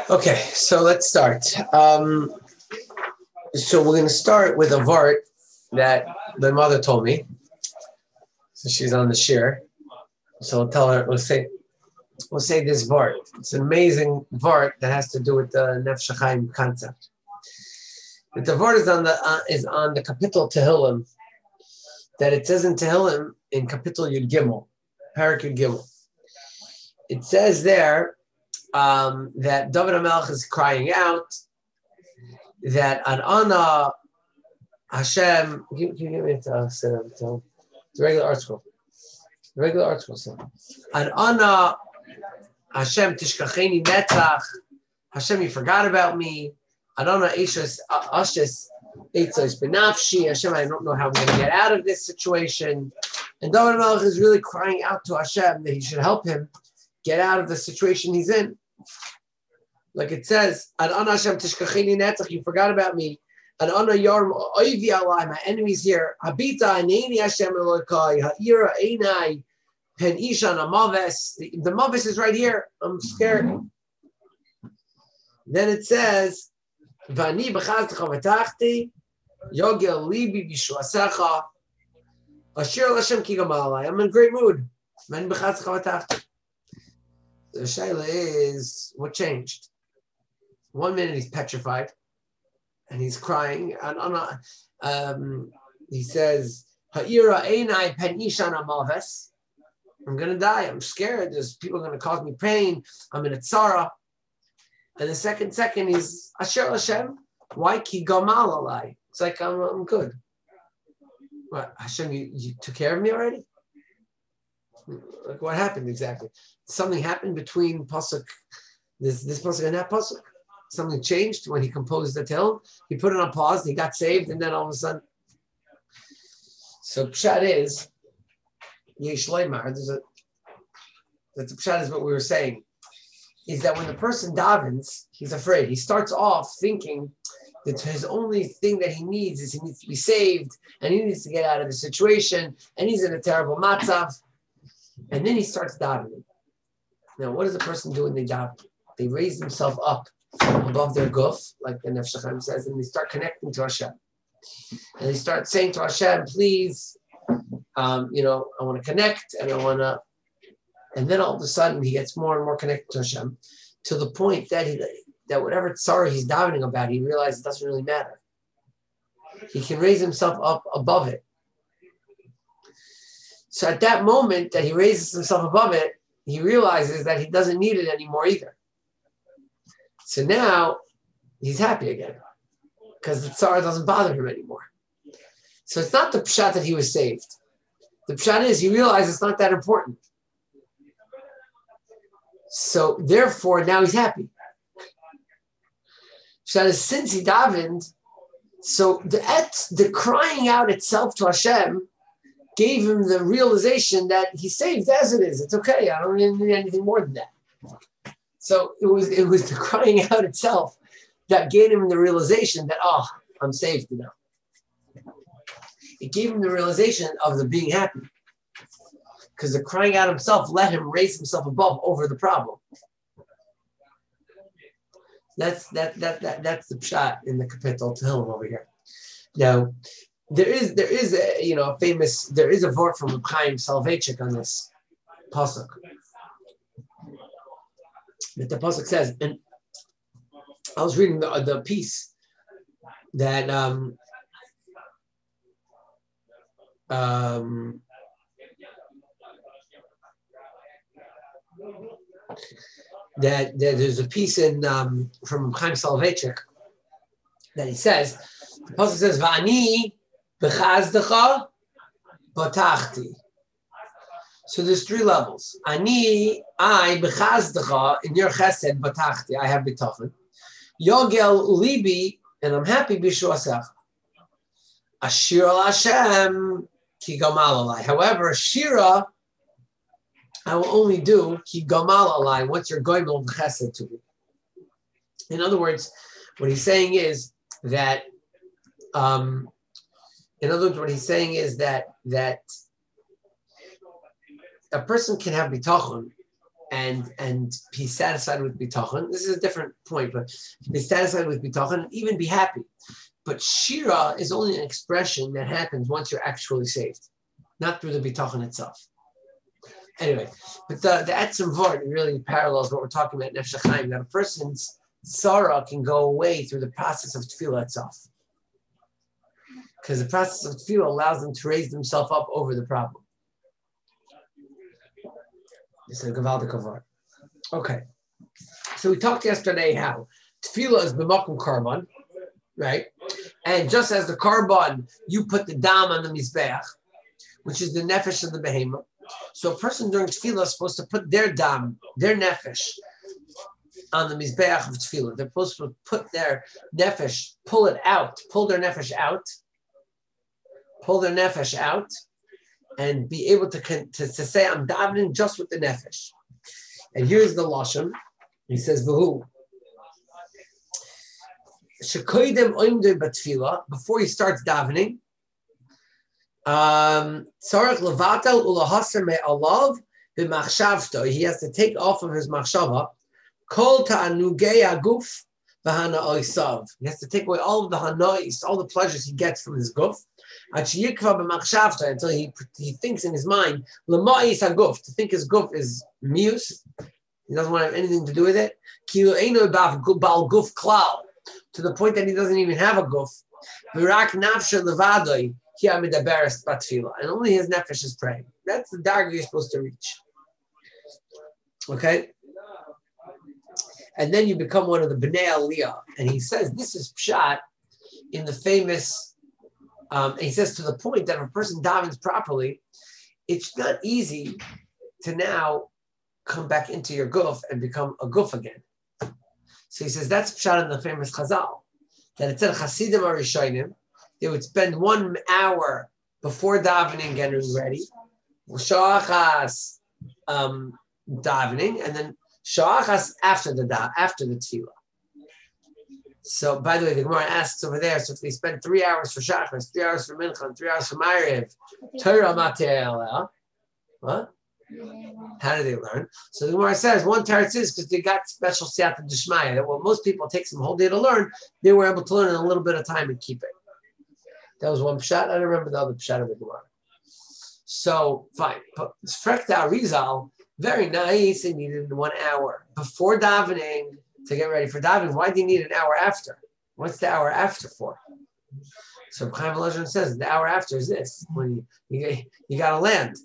Okay, so let's start. So we're going to start with a vart that my mother told me. So she's on the shir. So I'll tell her. We'll say this vart. It's an amazing vart that has to do with the Nefesh HaChaim concept. But the vart is on the Kapitel Tehillim that it says in Tehillim in Kapitel Yud Gimel, Parak Yud Gimel. It says there that David HaMelech is crying out that an Ana Hashem. Give me the regular article. The regular article says an Ana Hashem Tishkacheni Netzach. Hashem, you forgot about me. An Ana Ashes Eitzos Benafshi. Hashem, I don't know how I'm going to get out of this situation. And David HaMelech is really crying out to Hashem that he should help him get out of the situation he's in. Like it says, Ad Ana Hashem Tishkacheni Netzach, you forgot about me. Ad Ana Yarm Oivi Alai, my enemy's here. Habita Aneni Hashem Elokai, Ha'ira Einai, Pen Ishan Amaves. The Maves is right here. I'm scared. Then it says, Vani B'chaztecha V'tachti, Yogel Libi B'shuasecha, Ashir Hashem Kigamalai. I'm in great mood. Vani B'chaztecha V'tachti. The shaila is, what changed? 1 minute he's petrified and he's crying. And he says, Ha'ira einai pen ishan amaves. I'm going to die. I'm scared. There's people going to cause me pain. I'm in a tzara. And the second he's Asher Hashem. Why ki gamal alai? It's like I'm good. What, Hashem, you took care of me already? Like what happened exactly? Something happened between pasuk, this pasuk and that pasuk. Something changed when he composed the Tehillim. He put it on pause. He got saved, and then all of a sudden. So pshat is yesh leimar. The pshat is what we were saying. Is that when the person davens, he's afraid. He starts off thinking that his only thing that he needs is he needs to be saved, and he needs to get out of the situation, and he's in a terrible matzav. And then he starts davening. Now, what does a person do when they daven? They raise themselves up above their guf, like the Nefesh HaChaim says, and they start connecting to Hashem. And they start saying to Hashem, please, I want to connect, and I want to... And then all of a sudden, he gets more and more connected to Hashem, to the point that that whatever tzara he's davening about, he realizes it doesn't really matter. He can raise himself up above it. So at that moment that he raises himself above it, he realizes that he doesn't need it anymore either. So now he's happy again because the tzara doesn't bother him anymore. So it's not the pshat that he was saved. The pshat is he realized it's not that important. So therefore now he's happy. Pshat is since he davened, so the crying out itself to Hashem gave him the realization that he's saved as it is. It's okay. I don't really need anything more than that. So it was the crying out itself that gave him the realization that, I'm saved now. It gave him the realization of the being happy. Because the crying out himself let him raise himself above over the problem. That's the pshat in the Kapitel Tehillim over here. Now, there is a famous vort from Chaim Soloveitchik on this pasuk. That the pasuk says, and I was reading the piece that that there's a piece in from Chaim Soloveitchik that he says, the pasuk says, "Va'ani b'chazdecha batachti." So there's 3 levels. I b'chazdecha, in your chesed batachti, I have bitachon. Yogel libi, and I'm happy b'shuasecha. Ashir al Hashem ki gamal alai. However, shira I will only do ki gamal alai once you're going on chesed to me. In other words, what he's saying is that that a person can have bitachon and be satisfied with bitachon. This is a different point, but be satisfied with bitachon and even be happy. But shira is only an expression that happens once you're actually saved, not through the bitachon itself. Anyway, but the Etzem Vort really parallels what we're talking about in Nefesh HaChaim, that a person's sorrow can go away through the process of tefillah itself. Because the process of tefillah allows them to raise themselves up over the problem. It's a Gavaldik Vort. Okay. So we talked yesterday how tefillah is b'makom karban, right? And just as the karban, you put the dam on the mizbeach, which is the nefesh of the behemoth. So a person during tefillah is supposed to put their dam, their nefesh, on the mizbeach of tefillah. They're supposed to put their nefesh, pull it out, pull their nefesh out, and be able to say, I'm davening just with the nefesh. And here's the lashon. He says, "V'hu shekoidem oimdei b'tefillah." Before he starts davening, tzarich levatel ulahaser me'alav b'machshavto. He has to take off of his machshava kol ta'anugei aguf v'hana oisav. He has to take away all of the hanais, all the pleasures he gets from his guf, until he thinks in his mind l'ma'is aguf, to think his guf is muse. He doesn't want to have anything to do with it. Kilu eino bal guf klal, to the point that he doesn't even have a guf. V'rak nafshe levadoi. And only his nefesh is praying. That's the darga you're supposed to reach. Okay? And then you become one of the Bnei Aliyah. And he says this is pshat in the famous, he says to the point that if a person davens properly, it's not easy to now come back into your guf and become a guf again. So he says that's pshat in the famous Chazal, that it said Chasidim Arishonim, they would spend 1 hour before davening getting ready, sha'achas davening, and then sha'achas after the tefillah. So, by the way, the Gemara asks over there, so if they spend 3 hours for shachas, 3 hours for mincha, 3 hours for ma'ariv, Torah matei, what? How do they learn? So the Gemara says one teretz is because they got special siyata d'shmaya, that what most people take some whole day to learn, they were able to learn in a little bit of time and keep it. That was one pshat. I don't remember the other pshat of the Gemara. So, fine. But Frechta Arizal, very nice. He needed 1 hour before davening to get ready for davening. Why do you need an hour after? What's the hour after for? So Chaim Volozhin says the hour after is this, when you got to land.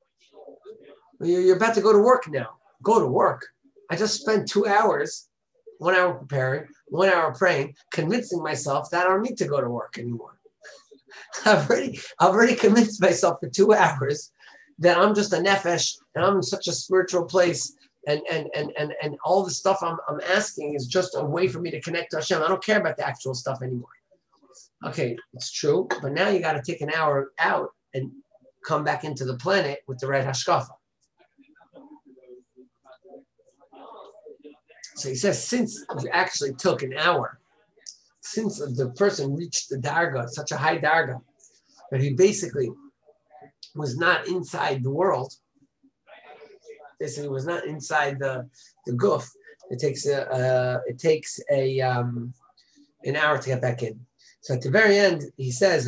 You're about to go to work now. Go to work. I just spent 2 hours, 1 hour preparing, 1 hour praying, convincing myself that I don't need to go to work anymore. I've already convinced myself for 2 hours that I'm just a nefesh and I'm in such a spiritual place, and all the stuff I'm asking is just a way for me to connect to Hashem. I don't care about the actual stuff anymore. Okay, it's true, but now you got to take an hour out and come back into the planet with the right hashkafa. So he says, since it actually took an hour, since the person reached the darga, such a high darga, that he basically was not inside the world, basically was not inside the guf, it takes an hour to get back in. So at the very end, he says,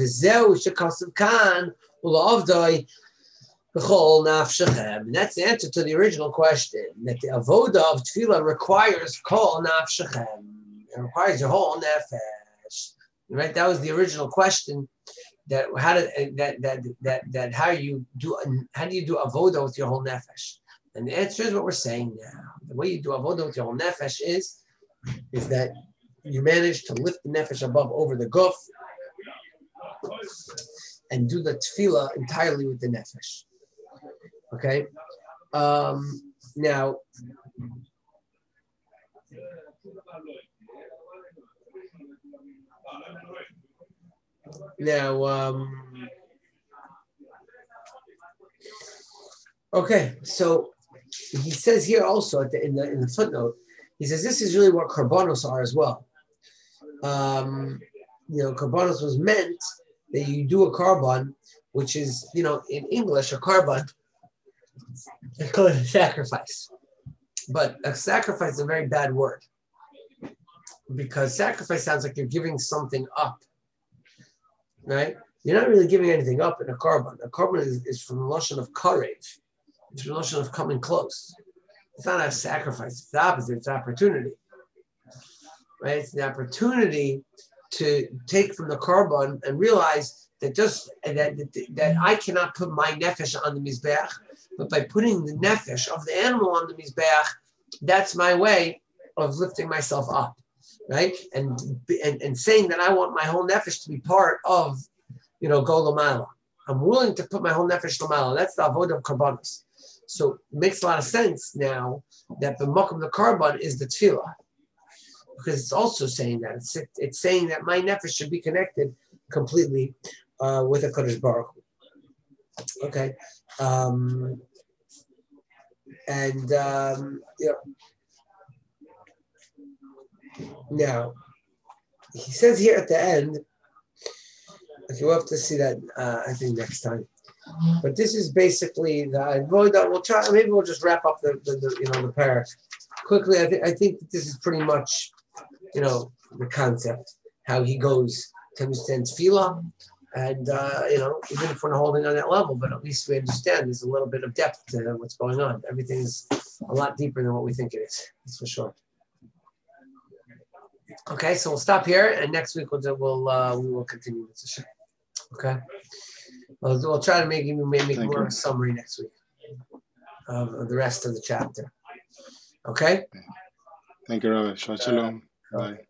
and that's the answer to the original question, that the avoda of tefillah requires kol nafshechem. It requires your whole nefesh. Right? That was the original question. That how do you do avoda with your whole nefesh? And the answer is what we're saying now. The way you do avoda with your whole nefesh is that you manage to lift the nefesh above over the guf and do the tefillah entirely with the nefesh. Okay. Now, okay. So he says here also in the footnote, he says this is really what karbanos are as well. Karbanos was meant that you do a karban, which is, in English, a karban, they call it a sacrifice. But a sacrifice is a very bad word because sacrifice sounds like you're giving something up, right? You're not really giving anything up in a korban. A korban is from the notion of courage. It's from the notion of coming close. It's not a sacrifice. It's the opposite. It's opportunity, right? It's the opportunity to take from the korban and realize that that I cannot put my nefesh on the mizbeach, but by putting the nefesh of the animal on the mizbeach, that's my way of lifting myself up, right? And saying that I want my whole nefesh to be part of, go lamala. I'm willing to put my whole nefesh lamala. That's the avodah of karbanos. So it makes a lot of sense now that the makom the korban is the tefillah, because it's also saying that it's saying that my nefesh should be connected completely with a Kodesh Baruch Hu. Okay, now he says here at the end. If you have to see that, I think next time. But this is basically the avodah. We'll try. Maybe we'll just wrap up the parak quickly. I think that this is pretty much, the concept, how he goes to understand tefillah, and even if we're not holding on that level, but at least we understand there's a little bit of depth to what's going on. Everything is a lot deeper than what we think it is. That's for sure. Okay, so we'll stop here, and next week we will continue with the show. Okay, we'll try to make more of a summary next week of the rest of the chapter. Okay. Thank you, Rabbi. Shabbat shalom. Bye.